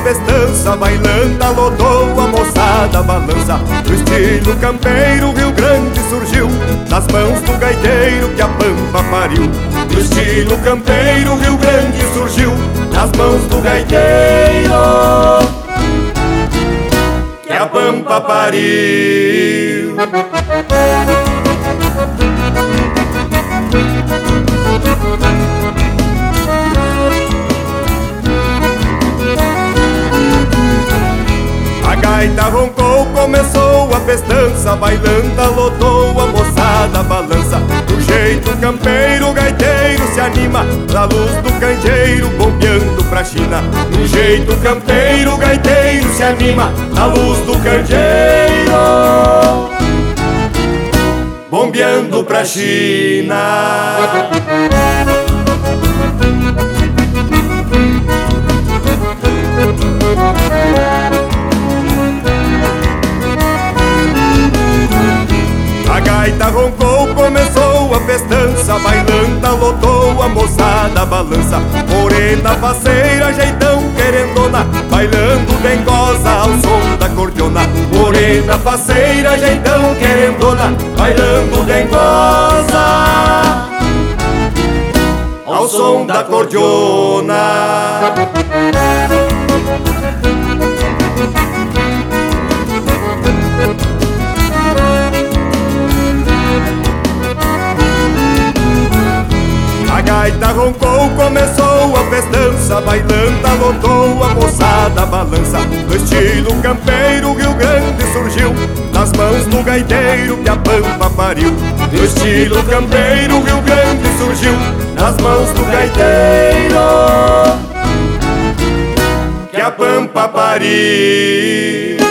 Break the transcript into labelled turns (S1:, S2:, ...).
S1: festança, bailanta, lotou a moçada balança. No estilo campeiro, Rio Grande surgiu nas mãos do gaiteiro que a pampa pariu. No estilo campeiro, Rio Grande surgiu nas mãos do gaiteiro que a pampa pariu. A gaita roncou, começou a festança, bailanta, lotou a moçada balança. Do jeito campeiro, o gaiteiro se anima, da luz do candeeiro bombeando pra China. Do jeito campeiro, o gaiteiro se anima, da luz do candeeiro bombeando pra China. A gaita roncou, começou a festança, bailanta, lotou a moçada balança. Morena, faceira, jeitão, querendona, bailando dengosa ao som da cordiona. Morena, faceira, jeitão, querendona, bailando dengosa ao som da cordiona. A gaita roncou, começou a festança, bailanta, lotou a moçada balança. No estilo campeiro, Rio Grande surgiu nas mãos do gaiteiro que a pampa pariu. No estilo campeiro, Rio Grande surgiu nas mãos do gaiteiro que a pampa pariu.